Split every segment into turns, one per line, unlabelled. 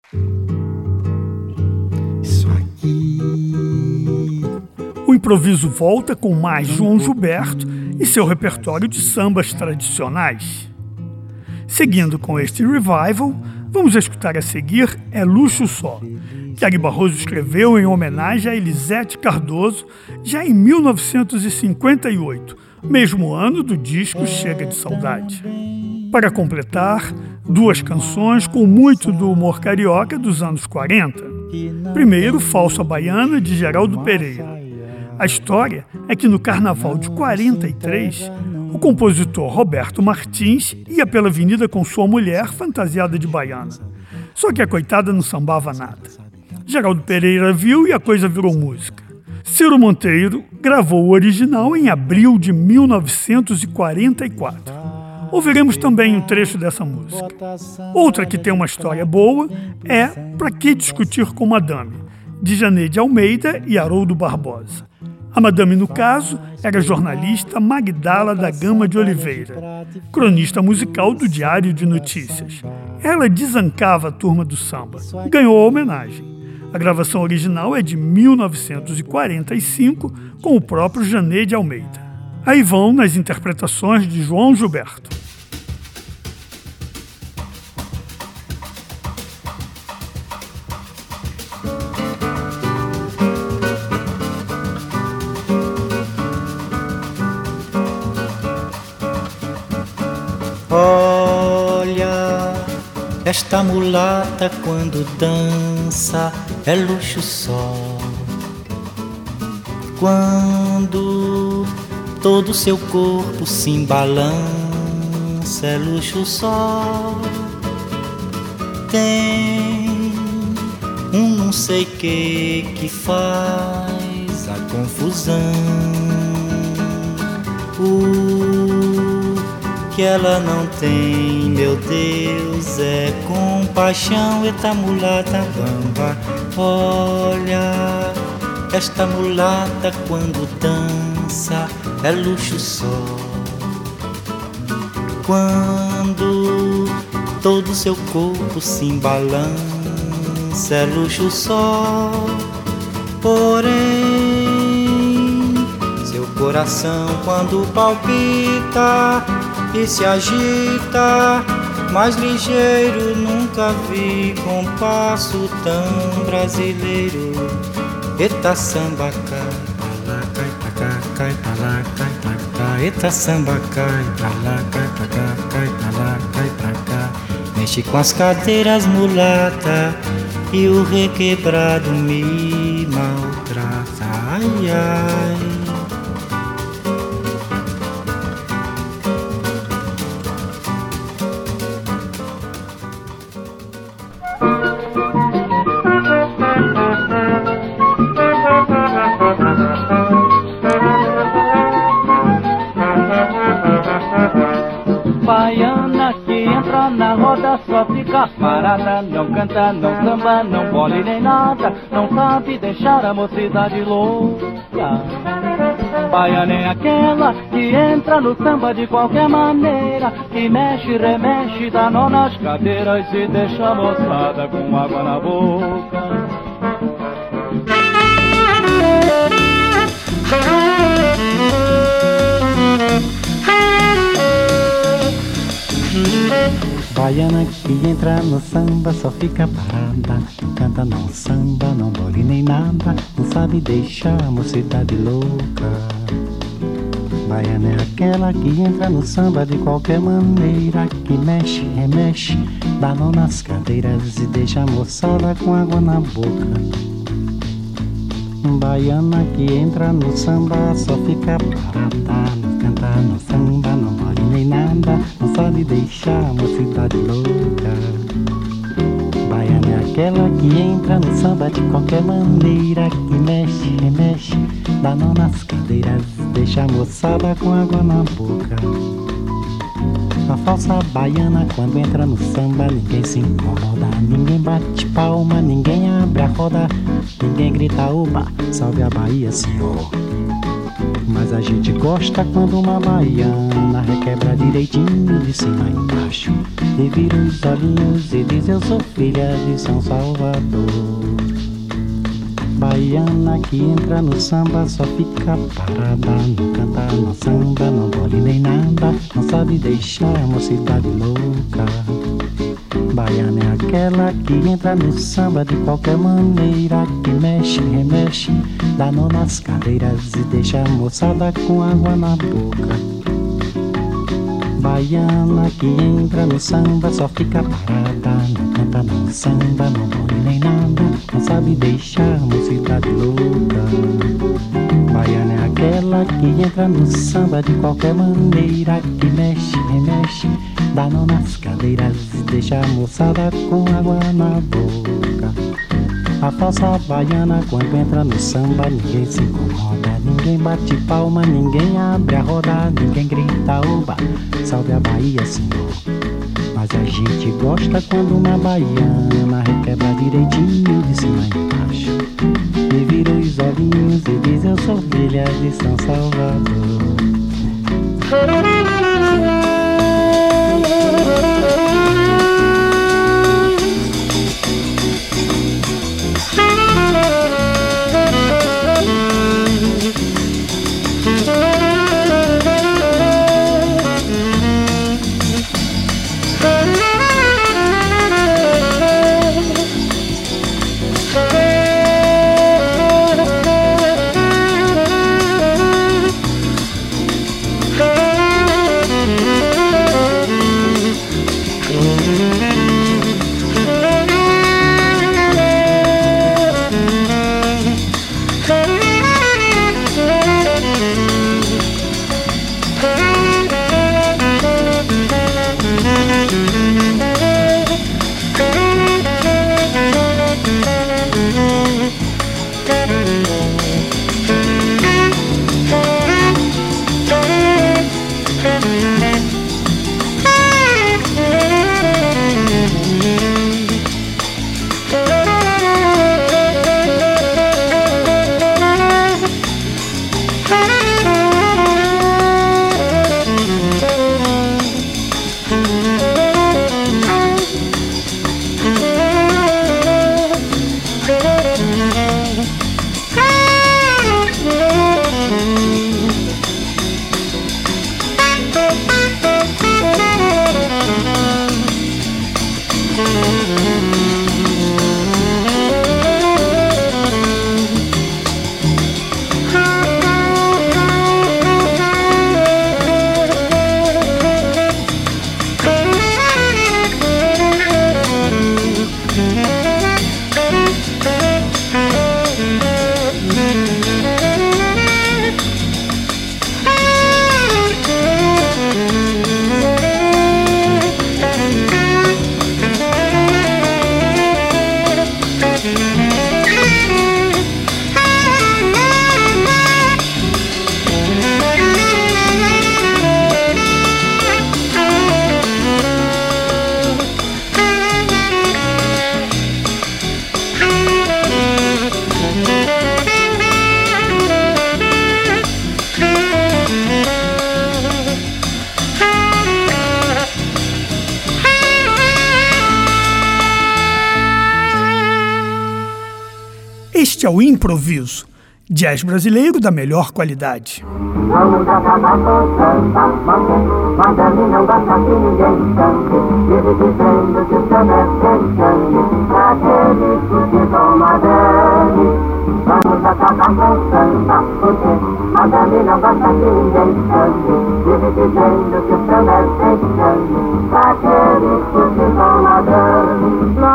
Isso aqui.
O improviso volta com mais João Gilberto e seu repertório de sambas tradicionais. Seguindo com este revival, vamos escutar a seguir É Luxo Só, que Ari Barroso escreveu em homenagem a Elisete Cardoso já em 1958, mesmo ano do disco Chega de Saudade. Para completar, duas canções com muito do humor carioca dos anos 40. Primeiro, Falsa Baiana, de Geraldo Pereira. A história é que no Carnaval de 43, o compositor Roberto Martins ia pela avenida com sua mulher fantasiada de baiana. Só que a coitada não sambava nada. Geraldo Pereira viu e a coisa virou música. Ciro Monteiro gravou o original em abril de 1944. Ouviremos também um trecho dessa música. Outra que tem uma história boa é Pra Que Discutir com Madame, de Janeide Almeida e Haroldo Barbosa. A madame, no caso, era a jornalista Magdala da Gama de Oliveira, cronista musical do Diário de Notícias. Ela desancava a turma do samba e ganhou a homenagem. A gravação original é de 1945, com o próprio Janeide Almeida. Aí vão nas interpretações de João Gilberto.
Olha, esta mulata quando dança é luxo só. Quando todo seu corpo se balança é luxo só. Tem um não sei que faz a confusão. Que ela não tem, meu Deus, é compaixão. Eita mulata bamba, olha, esta mulata quando dança é luxo só. Quando todo seu corpo se balança é luxo só. Porém, seu coração quando palpita e se agita, mais ligeiro nunca vi compasso tão brasileiro. Eita samba cai, pra lá, cai pra cá, cai pra lá, cai pra cá. Eita samba cai, pra lá, cai pra cá, cai pra lá, cai pra cá. Mexe com as cadeiras mulata e o requebrado me maltrata. Ai, ai.
Baiana que entra na roda só fica parada, não canta, não samba, não bole nem nada, não sabe deixar a mocidade louca. Baiana é aquela que entra no samba de qualquer maneira, que mexe, remexe, dá nó nas cadeiras e deixa a moçada com água na boca.
Baiana que entra no samba só fica parada, não canta, não samba, não bole nem nada, não sabe deixar a mocidade louca. Baiana é aquela que entra no samba de qualquer maneira, que mexe, remexe, dá nó nas cadeiras e deixa a moçada com água na boca. Baiana que entra no samba só fica parada, não canta, não samba, não bole nem nada, não sabe deixar a mocidade louca. Baiana é aquela que entra no samba de qualquer maneira, que mexe, remexe, dá nó nas cadeiras, deixa a moçada com água na boca. A falsa baiana quando entra no samba ninguém se incomoda, ninguém bate palma, ninguém abre a roda, ninguém grita oba, salve a Bahia, senhor.
Mas a gente gosta quando uma baiana requebra direitinho de cima e embaixo e vira os olhinhos e diz: eu sou filha de São Salvador. Baiana que entra no samba só fica parada, não canta, não samba, não bole nem nada, não sabe deixar a mocidade louca. Baiana é aquela que entra no samba de qualquer maneira, que mexe, remexe, dá nó nas cadeiras e deixa a moçada com água na boca. Baiana que entra no samba só fica parada, não canta, não samba, não bole nem nada, não sabe deixar a mocidade louca. Baiana é aquela que entra no samba de qualquer maneira, que mexe, remexe, dá nó nas cadeiras e deixa a moçada com água na boca. A falsa baiana quando entra no samba ninguém se incomoda, ninguém bate palma, ninguém abre a roda, ninguém grita oba, salve a Bahia, senhor. Mas a gente gosta quando uma baiana requebra direitinho de cima e embaixo e vira os olhinhos e diz: eu sou filha de São Salvador.
Este é o improviso, jazz brasileiro da melhor qualidade.
Vamos acabar com o samba, Madame não gosta que ninguém chame, vive dizendo que o samba é fechame, aquele que com Madame. Vamos acabar com o samba, porque Madame não gosta que ninguém chame, vive dizendo que o samba é fechame, aquele que com Madame.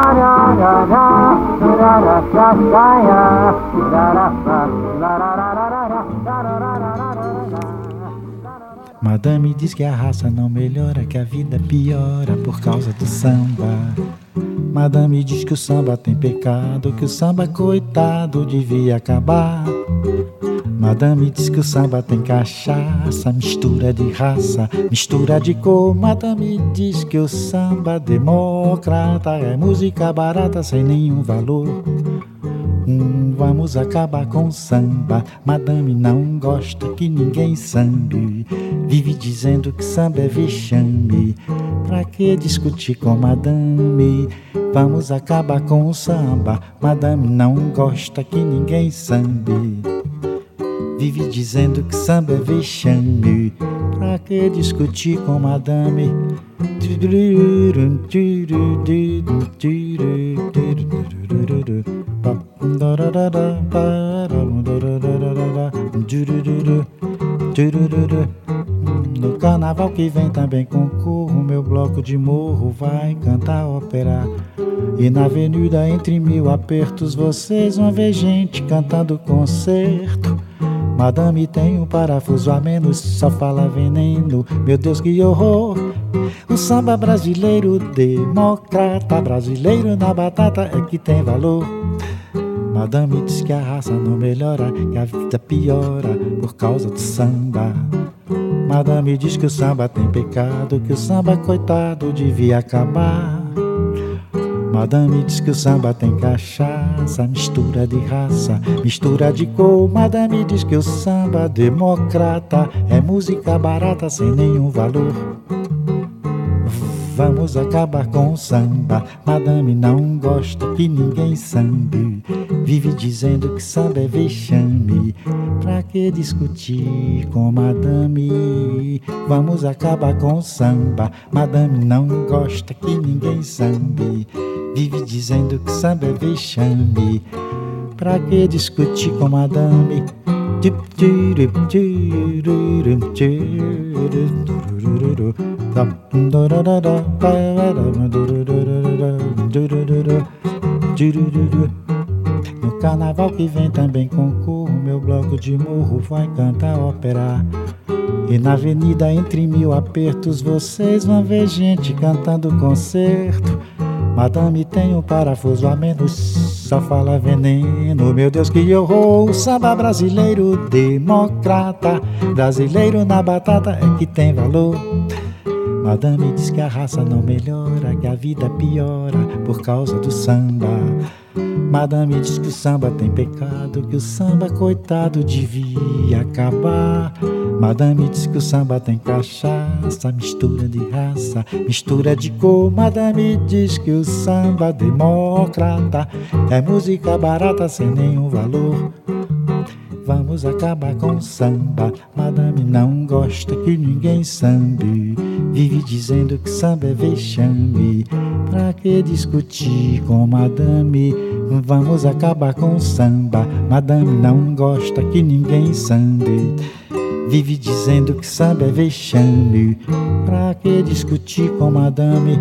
Madame diz que a raça não melhora, que a vida piora por causa do samba. Madame diz que o samba tem pecado, que o samba, coitado, devia acabar. Madame diz que o samba tem cachaça, mistura de raça, mistura de cor. Madame diz que o samba democrata é música barata sem nenhum valor. Vamos acabar com o samba. Madame não gosta que ninguém sambe. Vive dizendo que samba é vexame. Pra que discutir com madame? Vamos acabar com o samba. Madame não gosta que ninguém sambe. Vive dizendo que samba é vexame. Pra que discutir com madame? No carnaval que vem também concorro. Meu bloco de morro vai cantar ópera. E na avenida entre mil apertos vocês vão ver gente cantando concerto. Madame tem um parafuso a menos, só fala veneno. Meu Deus, que horror! O samba brasileiro, democrata, brasileiro na batata é que tem valor. Madame diz que a raça não melhora, que a vida piora por causa do samba. Madame diz que o samba tem pecado, que o samba, coitado, devia acabar. Madame diz que o samba tem cachaça, mistura de raça, mistura de cor. Madame diz que o samba democrata é música barata sem nenhum valor. Vamos acabar com o samba. Madame não gosta que ninguém sambe. Vive dizendo que samba é vexame. Pra que discutir com madame? Vamos acabar com o samba. Madame não gosta que ninguém sambe. Vive dizendo que samba é vexame. Pra que discutir com madame? No carnaval que vem também concorro. Meu bloco de morro vai cantar ópera. E na avenida entre mil apertos vocês vão ver gente cantando concerto. Madame tem um parafuso a menos, só fala veneno. Meu Deus, que horror! O samba brasileiro, democrata, brasileiro na batata é que tem valor. Madame diz que a raça não melhora, que a vida piora por causa do samba. Madame diz que o samba tem pecado, que o samba, coitado, devia acabar. Madame diz que o samba tem cachaça, mistura de raça, mistura de cor. Madame diz que o samba democrata é música barata sem nenhum valor. Vamos acabar com o samba. Madame não gosta que ninguém sambe. Vive dizendo que samba é vexame. Pra que discutir com madame? Vamos acabar com o samba. Madame não gosta que ninguém sambe. Vive dizendo que samba é vexame. Pra que discutir com madame?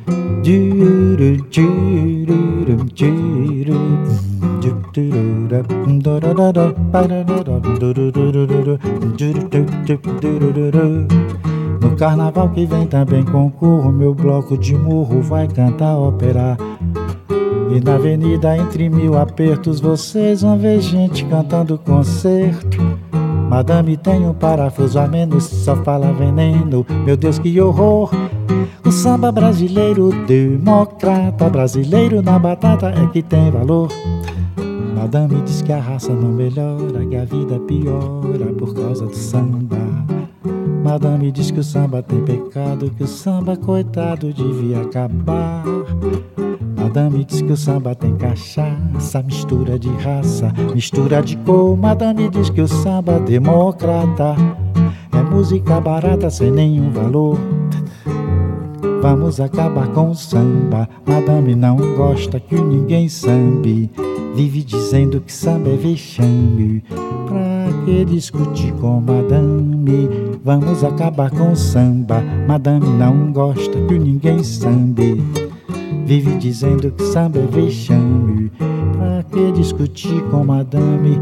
No carnaval que vem também concorro. Meu bloco de morro vai cantar ópera. E na avenida entre mil apertos vocês vão ver gente cantando concerto. Madame tem um parafuso a menos, só fala veneno. Meu Deus, que horror! O samba brasileiro, democrata, brasileiro na batata é que tem valor. Madame diz que a raça não melhora, que a vida piora por causa do samba. Madame diz que o samba tem pecado, que o samba, coitado, devia acabar. Madame diz que o samba tem cachaça, mistura de raça, mistura de cor. Madame diz que o samba democrata é música barata sem nenhum valor. Vamos acabar com o samba. Madame não gosta que ninguém sambe. Vive dizendo que samba é vexame. Pra que discutir com madame? Vamos acabar com o samba. Madame não gosta que ninguém sambe. Vive dizendo que samba é vexame. Pra que discutir com madame?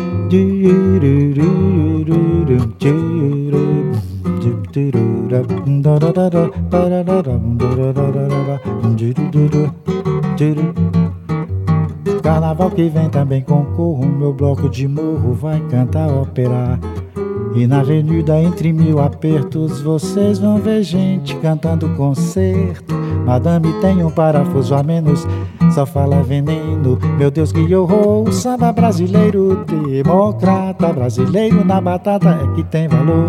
Carnaval que vem também concorro. Meu bloco de morro vai cantar ópera. E na avenida entre mil apertos vocês vão ver gente cantando concerto. Madame tem um parafuso a menos, só fala veneno. Meu Deus, que horror! O samba brasileiro, democrata brasileiro, na batata é que tem valor.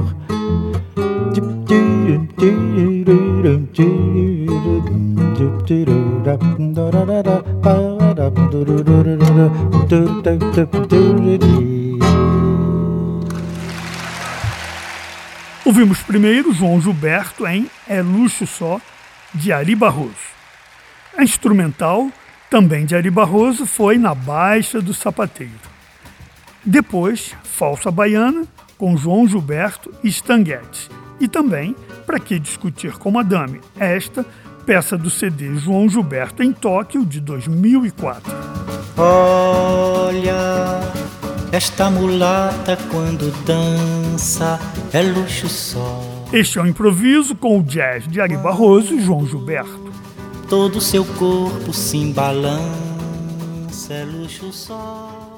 Ouvimos primeiro João Gilberto em É Luxo Só, de Ari Barroso. A instrumental, também de Ari Barroso, foi Na Baixa do Sapateiro. Depois, Falsa Baiana, com João Gilberto e Stan Getz. E também, Pra Que Discutir com Madame, esta peça do CD João Gilberto em Tóquio, de 2004.
Olha, esta mulata quando dança é luxo só.
Este é o improviso com o jazz de Ari Barroso e João Gilberto.
Todo seu corpo se embalança, é luxo só.